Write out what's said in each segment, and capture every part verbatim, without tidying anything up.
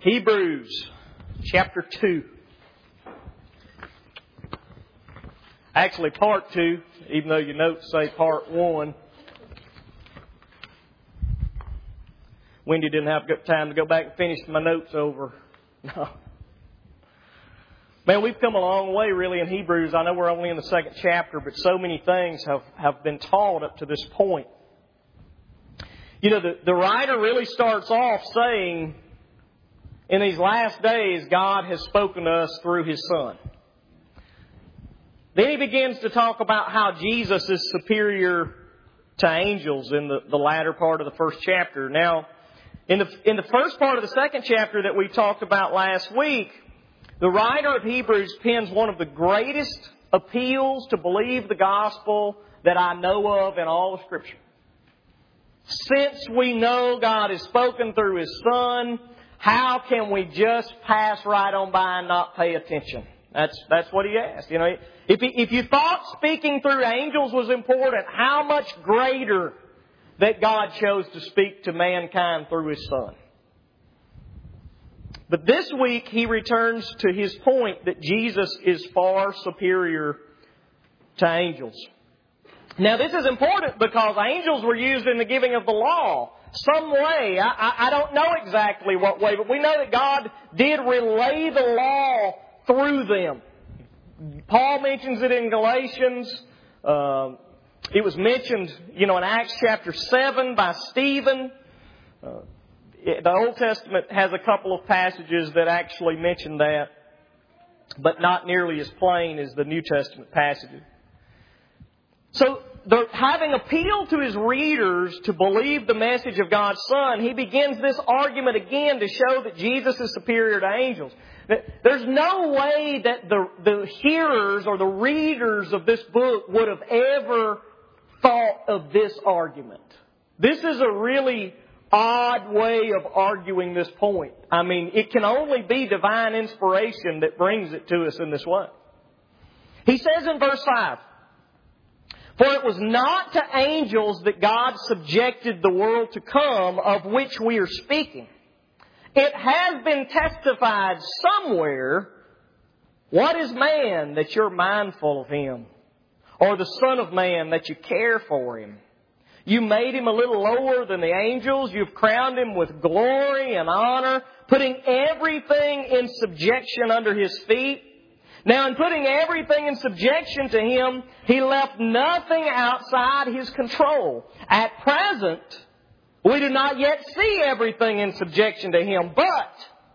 Hebrews chapter two. Actually, part two, even though your notes say part one. Wendy didn't have good time to go back and finish my notes over. No. Man, we've come a long way really in Hebrews. I know we're only in the second chapter, but so many things have, have been taught up to this point. You know, the, the writer really starts off saying, in these last days, God has spoken to us through His Son. Then he begins to talk about how Jesus is superior to angels in the, the latter part of the first chapter. Now, in the, in the first part of the second chapter that we talked about last week, the writer of Hebrews pens one of the greatest appeals to believe the gospel that I know of in all of Scripture. Since we know God has spoken through His Son, how can we just pass right on by and not pay attention? That's that's what he asked. You know, if he, if you thought speaking through angels was important, how much greater that God chose to speak to mankind through His Son. But this week he returns to his point that Jesus is far superior to angels. Now this is important because angels were used in the giving of the law. Some way, I, I, I don't know exactly what way, but we know that God did relay the law through them. Paul mentions it in Galatians. Um, it was mentioned, you know, in Acts chapter seven by Stephen. Uh, it, the Old Testament has a couple of passages that actually mention that, but not nearly as plain as the New Testament passages. So, the, having appealed to his readers to believe the message of God's Son, he begins this argument again to show that Jesus is superior to angels. There's no way that the, the hearers or the readers of this book would have ever thought of this argument. This is a really odd way of arguing this point. I mean, it can only be divine inspiration that brings it to us in this way. He says in verse five, "For it was not to angels that God subjected the world to come, of which we are speaking. It has been testified somewhere, what is man that you're mindful of him? Or the Son of Man that you care for him? You made him a little lower than the angels. You've crowned him with glory and honor, putting everything in subjection under his feet. Now, in putting everything in subjection to him, he left nothing outside his control. At present, we do not yet see everything in subjection to him, but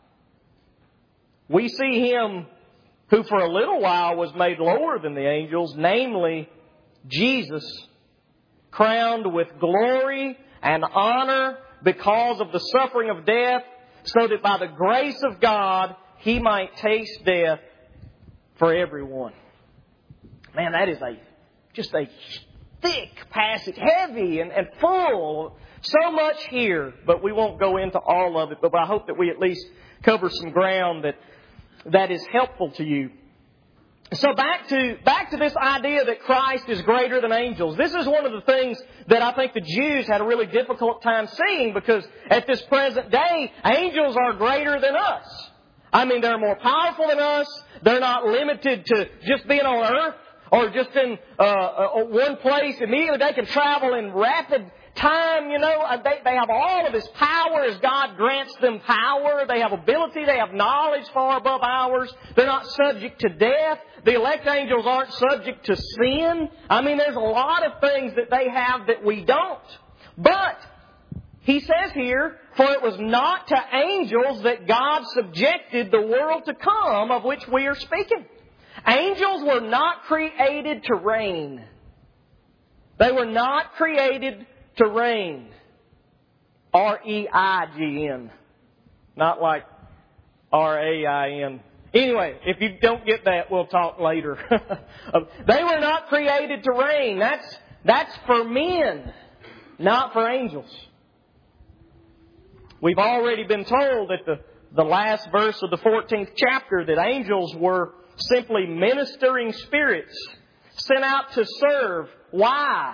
we see him who for a little while was made lower than the angels, namely Jesus, crowned with glory and honor because of the suffering of death, so that by the grace of God he might taste death for everyone." Man, that is a just a thick passage, heavy and, and full. So much here, but we won't go into all of it. But I hope that we at least cover some ground that that is helpful to you. So back to back to this idea that Christ is greater than angels. This is one of the things that I think the Jews had a really difficult time seeing, because at this present day, angels are greater than us. I mean, they're more powerful than us. They're not limited to just being on earth or just in uh, uh, one place. Immediately they can travel in rapid time, you know. They, they have all of this power as God grants them power. They have ability. They have knowledge far above ours. They're not subject to death. The elect angels aren't subject to sin. I mean, there's a lot of things that they have that we don't. But he says here, "For it was not to angels that God subjected the world to come, of which we are speaking." Angels were not created to reign. They were not created to reign. R E I G N. Not like R A I N. Anyway, if you don't get that, we'll talk later. They were not created to reign. That's, that's for men, not for angels. We've already been told at the, the last verse of the fourteenth chapter that angels were simply ministering spirits sent out to serve. Why?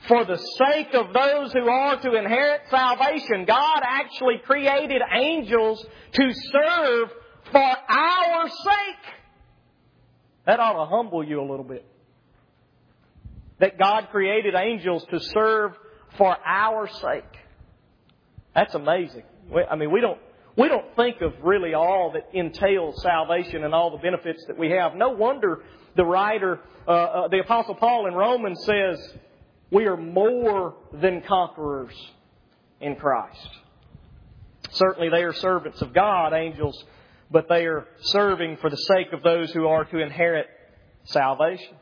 for the sake of those who are to inherit salvation. God actually created angels to serve for our sake. That ought to humble you a little bit. That God created angels to serve for our sake. That's amazing. I mean, we don't we don't think of really all that entails salvation and all the benefits that we have. No wonder the writer, uh, uh, the Apostle Paul in Romans says, we are more than conquerors in Christ. Certainly they are servants of God, angels, but they are serving for the sake of those who are to inherit salvation.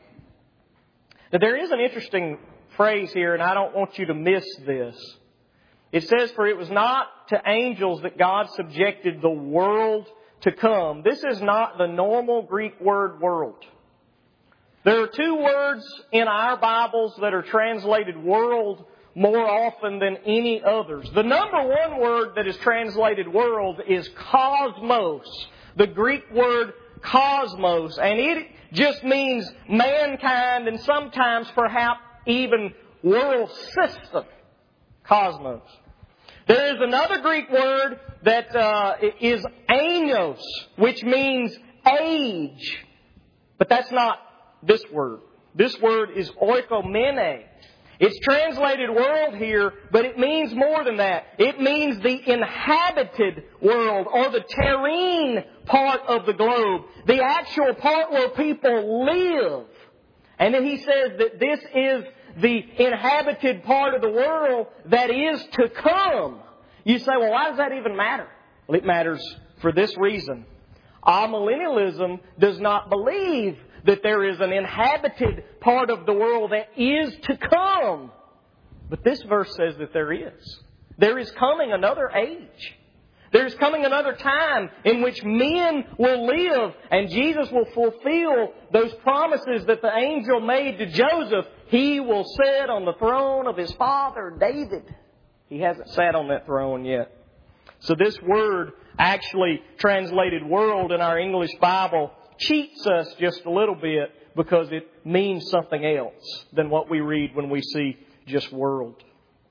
Now there is an interesting phrase here, and I don't want you to miss this. It says, for it was not to angels that God subjected the world to come. This is not the normal Greek word world. There are two words in our Bibles that are translated world more often than any others. The number one word that is translated world is cosmos. The Greek word cosmos. And it just means mankind and sometimes perhaps even world system. Cosmos. There is another Greek word that uh, is ainos, which means age. But that's not this word. This word is oikomene. It's translated world here, but it means more than that. It means the inhabited world, or the terrene part of the globe. The actual part where people live. And then he says that this is the inhabited part of the world that is to come. You say, well, why does that even matter? Well, it matters for this reason. Amillennialism does not believe that there is an inhabited part of the world that is to come. But this verse says that there is. There is coming another age. There is coming another time in which men will live, and Jesus will fulfill those promises that the angel made to Joseph. He will sit on the throne of his father, David. He hasn't sat on that throne yet. So this word, actually translated world in our English Bible, cheats us just a little bit because it means something else than what we read when we see just world.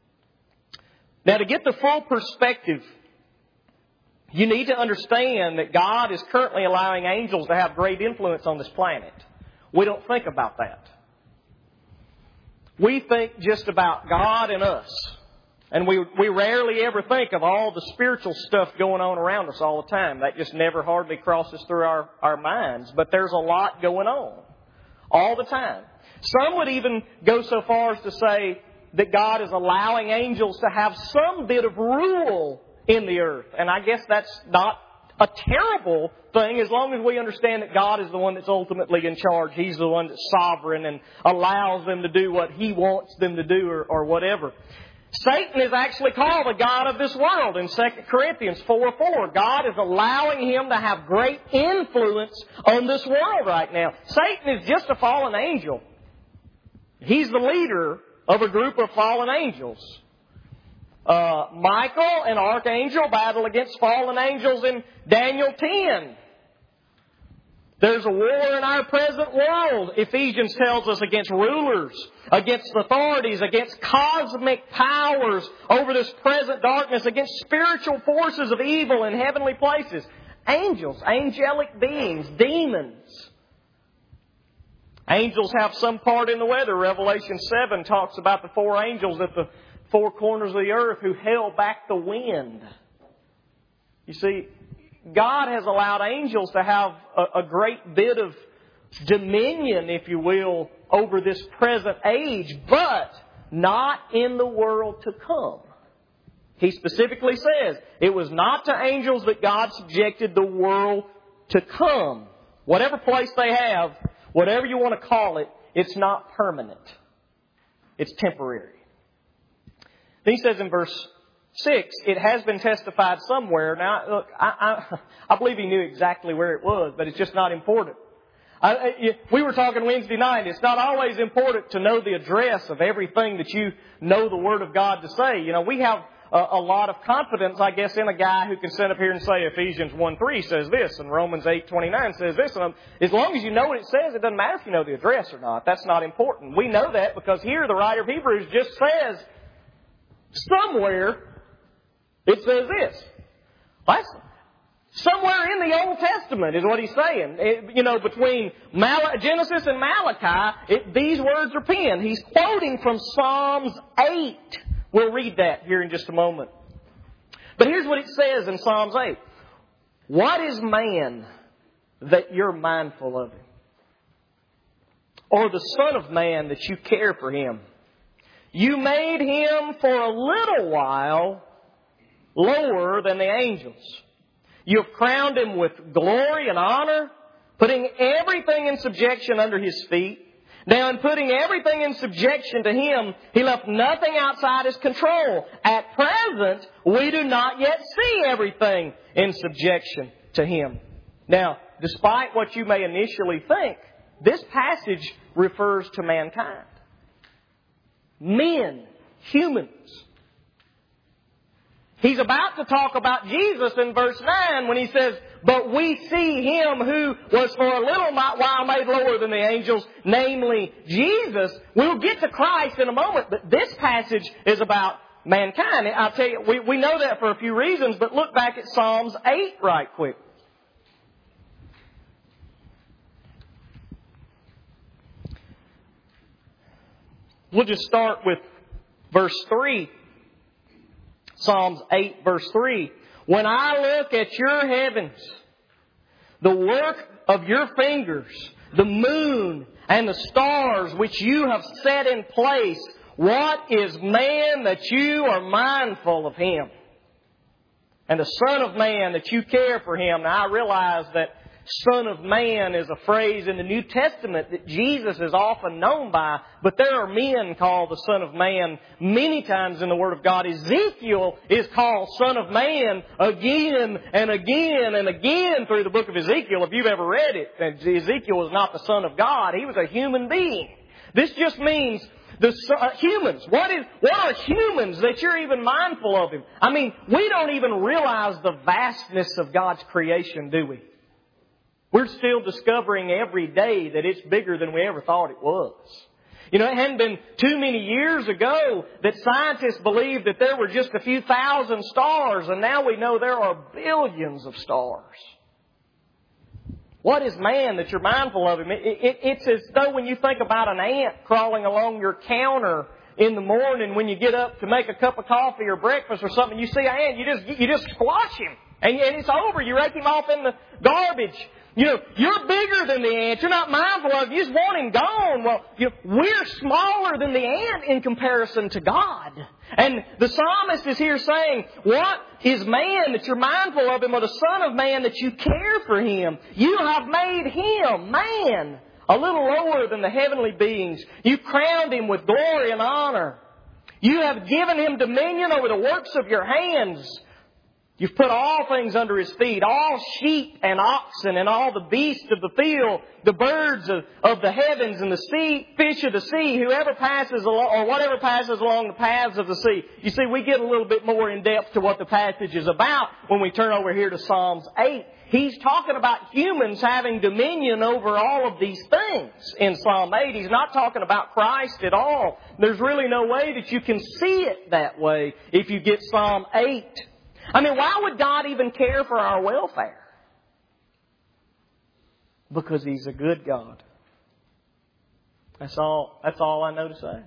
Now, to get the full perspective, you need to understand that God is currently allowing angels to have great influence on this planet. We don't think about that. We think just about God and us. And we we rarely ever think of all the spiritual stuff going on around us all the time. That just never hardly crosses through our, our minds. But there's a lot going on all the time. Some would even go so far as to say that God is allowing angels to have some bit of rule in the earth. And I guess that's not a terrible thing as long as we understand that God is the one that's ultimately in charge. He's the one that's sovereign and allows them to do what He wants them to do or, or whatever. Satan is actually called the god of this world in Second Corinthians four four. God is allowing him to have great influence on this world right now. Satan is just a fallen angel. He's the leader of a group of fallen angels. Uh, Michael, an archangel, battle against fallen angels in Daniel ten. There's a war in our present world, Ephesians tells us, against rulers, against authorities, against cosmic powers over this present darkness, against spiritual forces of evil in heavenly places. Angels, angelic beings, demons. Angels have some part in the weather. Revelation seven talks about the four angels at the four corners of the earth who held back the wind. You see, God has allowed angels to have a, a great bit of dominion, if you will, over this present age, but not in the world to come. He specifically says it was not to angels that God subjected the world to come. Whatever place they have, whatever you want to call it, it's not permanent. It's temporary. Then he says in verse Six, it has been testified somewhere. Now, look, I, I, I believe he knew exactly where it was, but it's just not important. I, I, we were talking Wednesday night. It's not always important to know the address of everything that you know the Word of God to say. You know, we have a, a lot of confidence, I guess, in a guy who can sit up here and say Ephesians one three says this and Romans eight twenty-nine says this. And as long as you know what it says, it doesn't matter if you know the address or not. That's not important. We know that because here the writer of Hebrews just says somewhere it says this. That's somewhere in the Old Testament is what he's saying. It, you know, between Mal- Genesis and Malachi, it, these words are penned. He's quoting from Psalms eight. We'll read that here in just a moment. But here's what it says in Psalms eight. What is man that you're mindful of him? Or the son of man that you care for him? You made him for a little while lower than the angels. You have crowned him with glory and honor, putting everything in subjection under his feet. Now, in putting everything in subjection to him, he left nothing outside his control. At present, we do not yet see everything in subjection to him. Now, despite what you may initially think, this passage refers to mankind. Men, humans. He's about to talk about Jesus in verse nine when he says, but we see him who was for a little while made lower than the angels, namely Jesus. We'll get to Christ in a moment, but this passage is about mankind. I'll tell you, we, we know that for a few reasons, but look back at Psalms eight right quick. We'll just start with verse three. Psalms eight verse three. When I look at your heavens, the work of your fingers, the moon and the stars which you have set in place, what is man that you are mindful of him? And the Son of Man that you care for him. Now I realize that Son of Man is a phrase in the New Testament that Jesus is often known by, but there are men called the Son of Man many times in the Word of God. Ezekiel is called Son of Man again and again and again through the book of Ezekiel, if you've ever read it. And Ezekiel was not the Son of God. He was a human being. This just means the uh, humans. What is, what are humans that you're even mindful of him? I mean, we don't even realize the vastness of God's creation, do we? We're still discovering every day that it's bigger than we ever thought it was. You know, it hadn't been too many years ago that scientists believed that there were just a few thousand stars, and now we know there are billions of stars. What is man that you're mindful of him? It, it, it's as though when you think about an ant crawling along your counter in the morning when you get up to make a cup of coffee or breakfast or something, you see an ant, you just you just squash him, and, and it's over. You rake him off in the garbage. You know, you're bigger than the ant. You're not mindful of it. You just want him gone. Well, you know, we're smaller than the ant in comparison to God. And the psalmist is here saying, what is man that you're mindful of him, or the Son of Man that you care for him? You have made him, man, a little lower than the heavenly beings. You crowned him with glory and honor. You have given him dominion over the works of your hands. You've put all things under his feet, all sheep and oxen and all the beasts of the field, the birds of, of the heavens and the sea, fish of the sea, whoever passes along, or whatever passes along the paths of the sea. You see, we get a little bit more in depth to what the passage is about when we turn over here to Psalms eight. He's talking about humans having dominion over all of these things in Psalm eight. He's not talking about Christ at all. There's really no way that you can see it that way if you get Psalm eight. I mean, why would God even care for our welfare? Because He's a good God. That's all, that's all I know to say.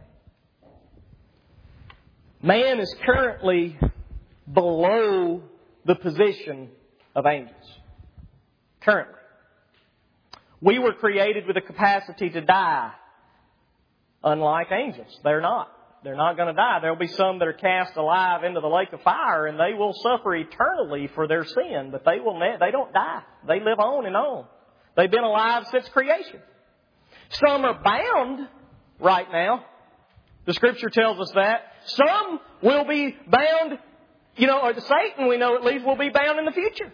Man is currently below the position of angels. Currently. We were created with a capacity to die. Unlike angels. They're not. They're not going to die. There will be some that are cast alive into the lake of fire, and they will suffer eternally for their sin. But they will ne- they don't die. They live on and on. They've been alive since creation. Some are bound right now. The Scripture tells us that. Some will be bound, you know, or Satan, we know at least, will be bound in the future.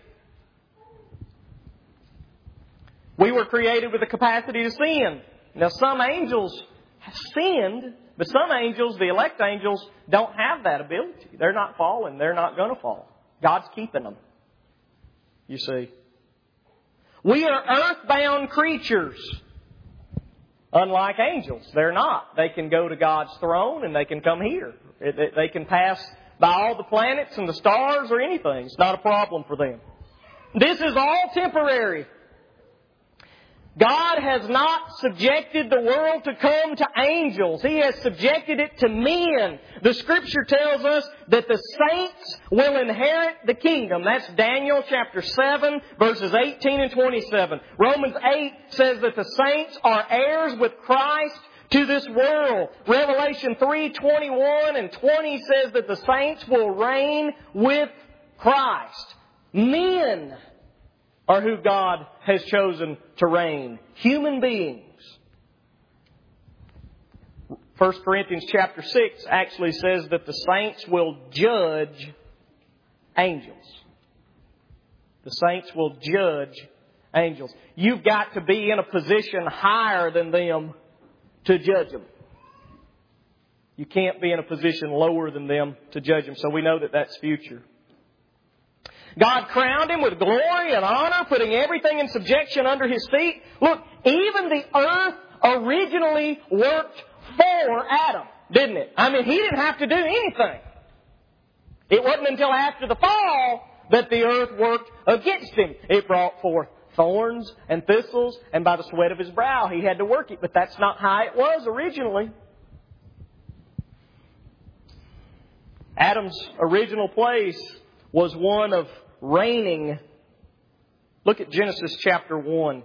We were created with the capacity to sin. Now, some angels have sinned, But some angels, the elect angels, don't have that ability. They're not falling. They're not going to fall. God's keeping them. You see. We are earthbound creatures. Unlike angels. They're not. They can go to God's throne and they can come here. They can pass by all the planets and the stars or anything. It's not a problem for them. This is all temporary. God has not subjected the world to come to angels. He has subjected it to men. The Scripture tells us that the saints will inherit the kingdom. That's Daniel chapter seven, verses eighteen and twenty-seven. Romans eight says that the saints are heirs with Christ to this world. Revelation three, twenty-one and twenty says that the saints will reign with Christ. Men are who God has chosen to reign. Human beings. First Corinthians chapter six actually says that the saints will judge angels. The saints will judge angels. You've got to be in a position higher than them to judge them. You can't be in a position lower than them to judge them. So we know that that's future. God crowned him with glory and honor, putting everything in subjection under his feet. Look, even the earth originally worked for Adam, didn't it? I mean, he didn't have to do anything. It wasn't until after the fall that the earth worked against him. It brought forth thorns and thistles, and by the sweat of his brow he had to work it. But that's not how it was originally. Adam's original place was one of reigning. Look at Genesis chapter one.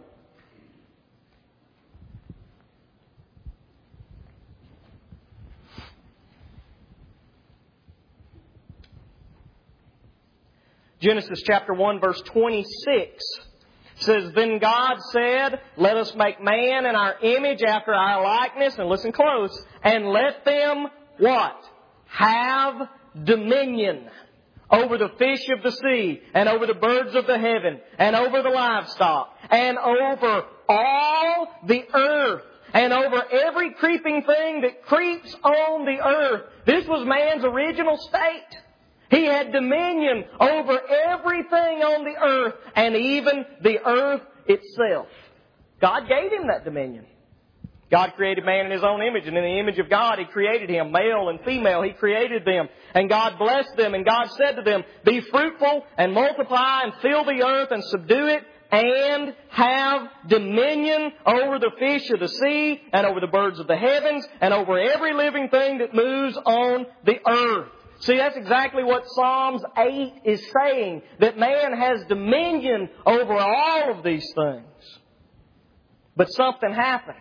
Genesis chapter one verse twenty-six says, Then God said, Let us make man in our image after our likeness, and listen close, and let them, what? Have dominion over the fish of the sea, and over the birds of the heaven, and over the livestock, and over all the earth, and over every creeping thing that creeps on the earth. This was man's original state. He had dominion over everything on the earth, and even the earth itself. God gave him that dominion. God created man in His own image, and in the image of God He created him, male and female. He created them, and God blessed them, and God said to them, Be fruitful and multiply and fill the earth and subdue it, and have dominion over the fish of the sea and over the birds of the heavens and over every living thing that moves on the earth. See, that's exactly what Psalms eight is saying, that man has dominion over all of these things. But something happened.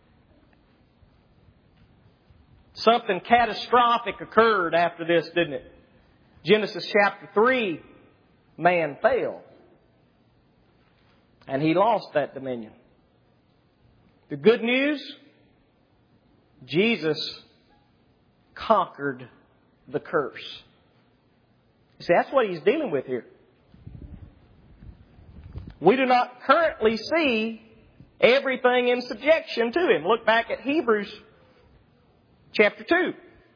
Something catastrophic occurred after this, didn't it? Genesis chapter three, man fell. And he lost that dominion. The good news, Jesus conquered the curse. See, that's what he's dealing with here. We do not currently see everything in subjection to him. Look back at Hebrews chapter two.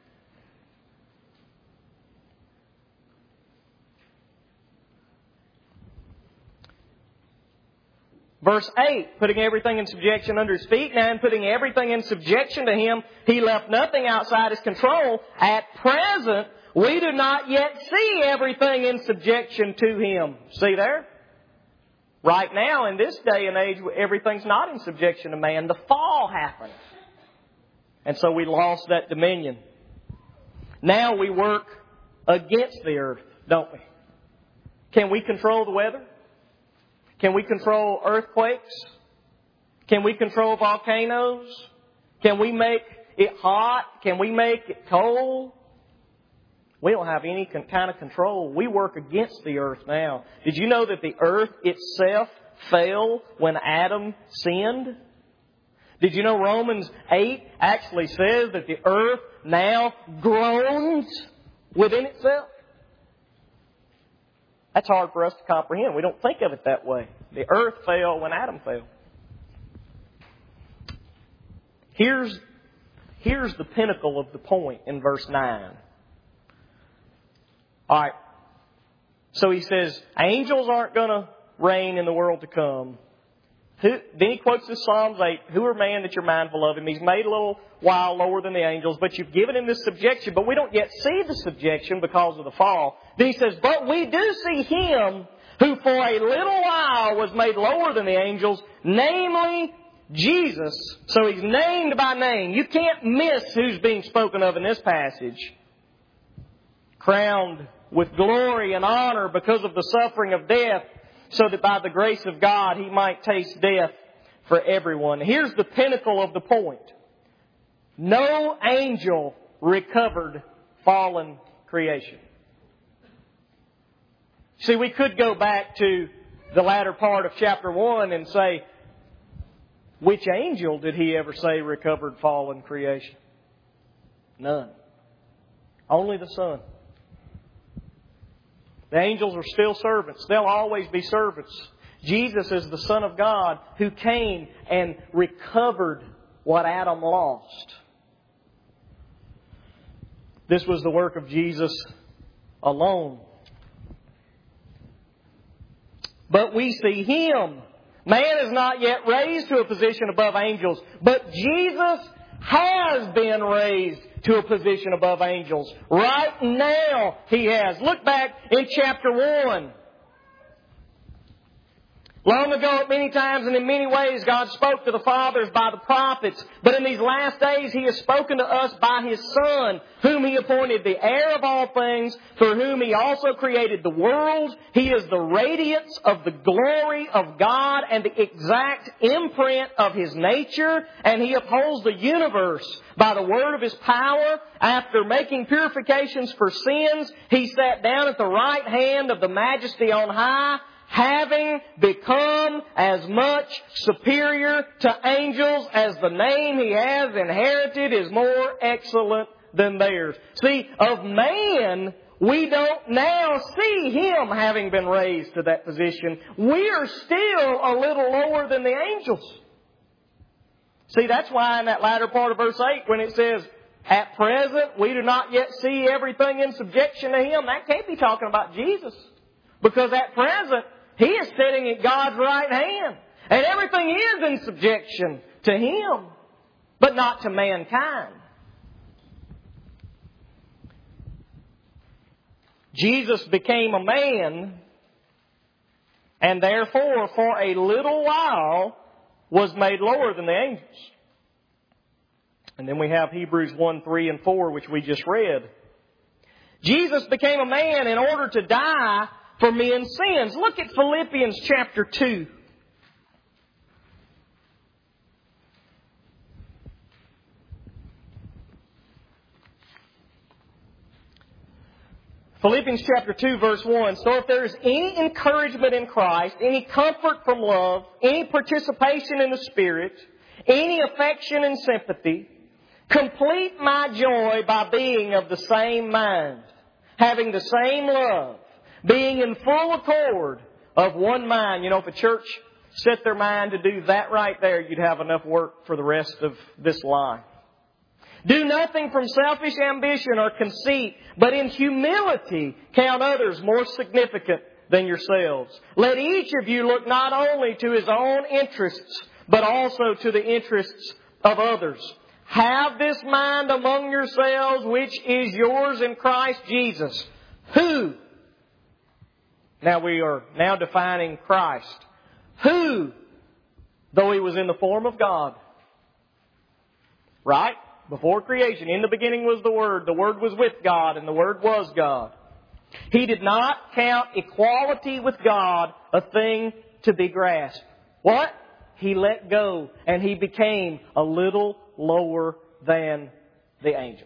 Verse eight, putting everything in subjection under his feet. Now in putting everything in subjection to him, he left nothing outside his control. At present, we do not yet see everything in subjection to him. See there? Right now, in this day and age, everything's not in subjection to man. The fall happened. And so we lost that dominion. Now we work against the earth, don't we? Can we control the weather? Can we control earthquakes? Can we control volcanoes? Can we make it hot? Can we make it cold? We don't have any kind of control. We work against the earth now. Did you know that the earth itself fell when Adam sinned? Did you know Romans eight actually says that the earth now groans within itself? That's hard for us to comprehend. We don't think of it that way. The earth fell when Adam fell. Here's, here's the pinnacle of the point in verse nine. Alright. So he says, angels aren't going to reign in the world to come. Who, then he quotes this Psalms eight, who are man that you're mindful of him? He's made a little while lower than the angels, but you've given him this subjection, but we don't yet see the subjection because of the fall. Then he says, but we do see him who for a little while was made lower than the angels, namely Jesus. So he's named by name. You can't miss who's being spoken of in this passage. Crowned with glory and honor because of the suffering of death, so that by the grace of God he might taste death for everyone. Here's the pinnacle of the point. No angel recovered fallen creation. See, we could go back to the latter part of chapter one and say, which angel did he ever say recovered fallen creation? None. Only the Son. The angels are still servants. They'll always be servants. Jesus is the Son of God who came and recovered what Adam lost. This was the work of Jesus alone. But we see Him. Man is not yet raised to a position above angels, but Jesus has been raised to a position above angels. Right now He has. Look back in chapter one. Long ago, many times and in many ways, God spoke to the fathers by the prophets. But in these last days, He has spoken to us by His Son, whom He appointed the heir of all things, through whom He also created the world. He is the radiance of the glory of God and the exact imprint of His nature. And He upholds the universe by the word of His power. After making purifications for sins, He sat down at the right hand of the Majesty on high, having become as much superior to angels as the name He has inherited is more excellent than theirs. See, of man, we don't now see Him having been raised to that position. We are still a little lower than the angels. See, that's why in that latter part of verse eight, when it says, at present, we do not yet see everything in subjection to Him, that can't be talking about Jesus. Because at present, He is sitting at God's right hand. And everything is in subjection to Him, but not to mankind. Jesus became a man, and therefore for a little while was made lower than the angels. And then we have Hebrews one, three, and four, which we just read. Jesus became a man in order to die for men's sins. Look at Philippians chapter two. Philippians chapter two, verse one. So if there is any encouragement in Christ, any comfort from love, any participation in the Spirit, any affection and sympathy, complete my joy by being of the same mind, having the same love, being in full accord of one mind. You know, if a church set their mind to do that right there, you'd have enough work for the rest of this life. Do nothing from selfish ambition or conceit, but in humility count others more significant than yourselves. Let each of you look not only to his own interests, but also to the interests of others. Have this mind among yourselves, which is yours in Christ Jesus, who... Now we are now defining Christ. Who, though He was in the form of God, right? Before creation, in the beginning was the Word. The Word was with God, and the Word was God. He did not count equality with God a thing to be grasped. What? He let go, and He became a little lower than the angels.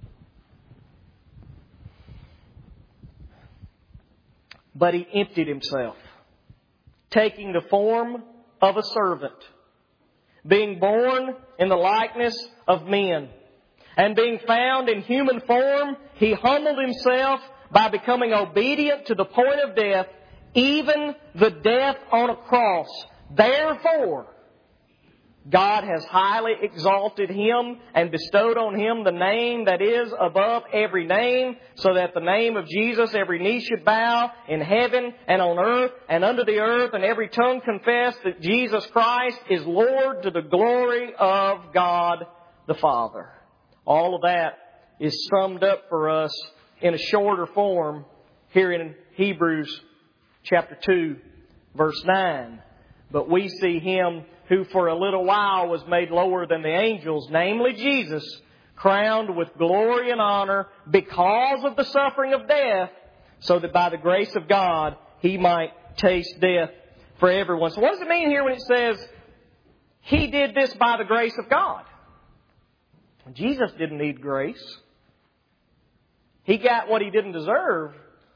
But He emptied Himself, taking the form of a servant, being born in the likeness of men, and being found in human form, He humbled Himself by becoming obedient to the point of death, even the death on a cross. Therefore, God has highly exalted Him and bestowed on Him the name that is above every name, so that the name of Jesus every knee should bow in heaven and on earth and under the earth, and every tongue confess that Jesus Christ is Lord, to the glory of God the Father. All of that is summed up for us in a shorter form here in Hebrews chapter two, verse nine. But we see Him who for a little while was made lower than the angels, namely Jesus, crowned with glory and honor because of the suffering of death, so that by the grace of God He might taste death for everyone. So what does it mean here when it says He did this by the grace of God? Jesus didn't need grace. He got what He didn't deserve.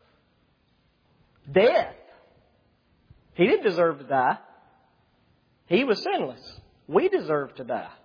Death. He didn't deserve to die. He was sinless. We deserve to die.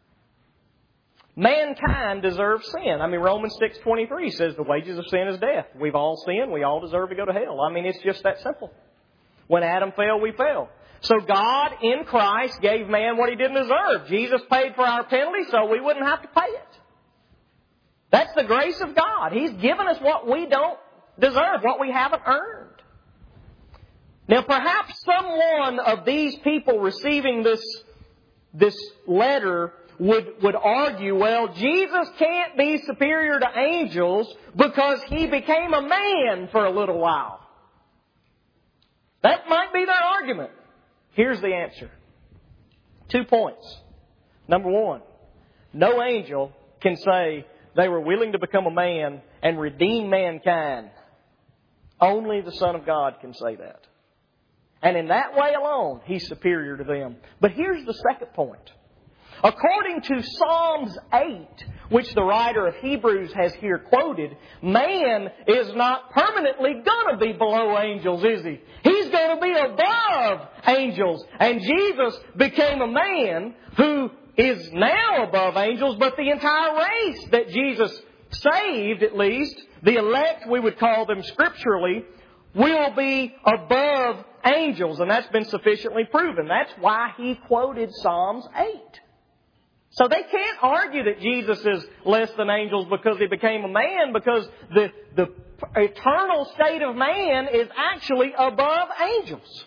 Mankind deserves sin. I mean, Romans six twenty-three says the wages of sin is death. We've all sinned. We all deserve to go to hell. I mean, it's just that simple. When Adam fell, we fell. So God in Christ gave man what he didn't deserve. Jesus paid for our penalty so we wouldn't have to pay it. That's the grace of God. He's given us what we don't deserve, what we haven't earned. Now, perhaps someone of these people receiving this, this letter would, would argue, well, Jesus can't be superior to angels because He became a man for a little while. That might be their argument. Here's the answer. Two points. Number one, no angel can say they were willing to become a man and redeem mankind. Only the Son of God can say that. And in that way alone, He's superior to them. But here's the second point. According to Psalms eight, which the writer of Hebrews has here quoted, man is not permanently going to be below angels, is he? He's going to be above angels. And Jesus became a man who is now above angels, but the entire race that Jesus saved, at least, the elect, we would call them scripturally, will be above angels. And that's been sufficiently proven. That's why he quoted Psalms eight. So they can't argue that Jesus is less than angels because He became a man, because the, the eternal state of man is actually above angels.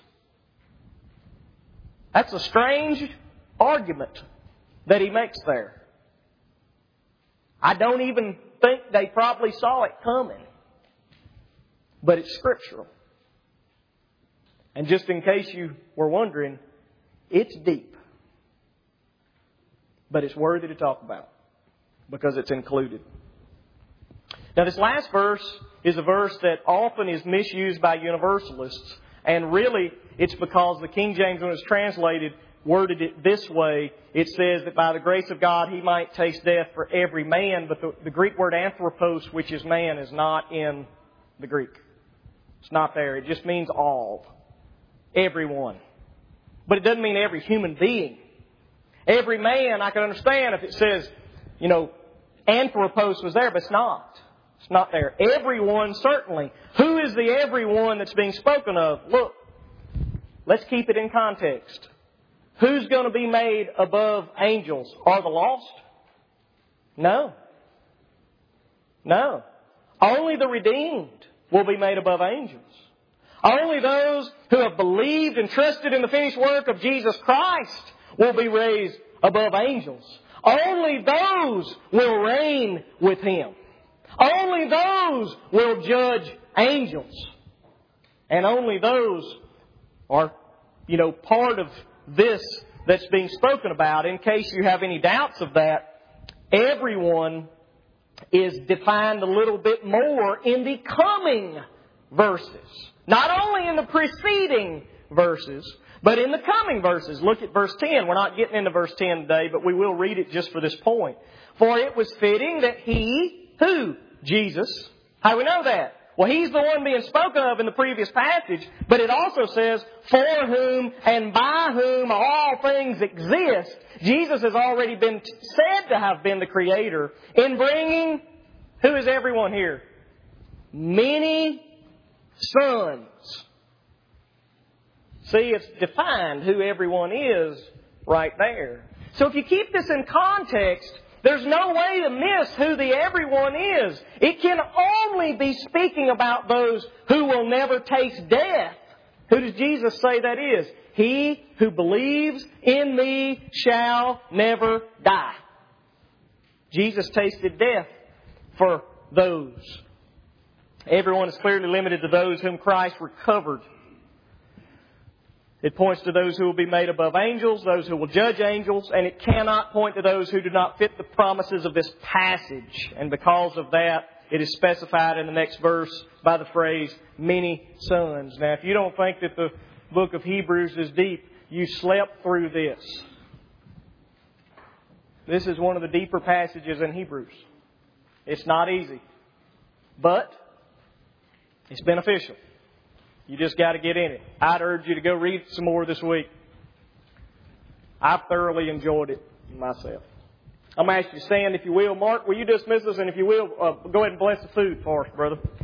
That's a strange argument that he makes there. I don't even think they probably saw it coming. But it's scriptural. And just in case you were wondering, it's deep. But it's worthy to talk about because it's included. Now, this last verse is a verse that often is misused by universalists. And really, it's because the King James, when it's translated, worded it this way. It says that by the grace of God, He might taste death for every man. But the, the Greek word anthropos, which is man, is not in the Greek. It's not there. It just means all. Everyone. But it doesn't mean every human being. Every man, I can understand if it says, you know, anthropos was there, but it's not. It's not there. Everyone, certainly. Who is the everyone that's being spoken of? Look, let's keep it in context. Who's going to be made above angels? Are the lost? No. No. Only the redeemed will be made above angels. Only those who have believed and trusted in the finished work of Jesus Christ will be raised above angels. Only those will reign with Him. Only those will judge angels. And only those are, you know, part of this that's being spoken about. In case you have any doubts of that, everyone is defined a little bit more in the coming verses. Not only in the preceding verses, but in the coming verses. Look at verse ten. We're not getting into verse ten today, but we will read it just for this point. For it was fitting that He, who? Jesus. How do we know that? Well, He's the one being spoken of in the previous passage, but it also says, for whom and by whom all things exist. Jesus has already been said to have been the Creator in bringing, who is everyone here? Many sons. See, it's defined who everyone is right there. So if you keep this in context, there's no way to miss who the everyone is. It can only be speaking about those who will never taste death. Who does Jesus say that is? He who believes in me shall never die. Jesus tasted death for those. Everyone is clearly limited to those whom Christ recovered. It points to those who will be made above angels, those who will judge angels, and it cannot point to those who do not fit the promises of this passage. And because of that, it is specified in the next verse by the phrase, many sons. Now, if you don't think that the book of Hebrews is deep, you slept through this. This is one of the deeper passages in Hebrews. It's not easy, but it's beneficial. You just got to get in it. I'd urge you to go read some more this week. I've thoroughly enjoyed it myself. I'm going to ask you to stand if you will. Mark, will you dismiss us? And if you will, uh, go ahead and bless the food for us, brother.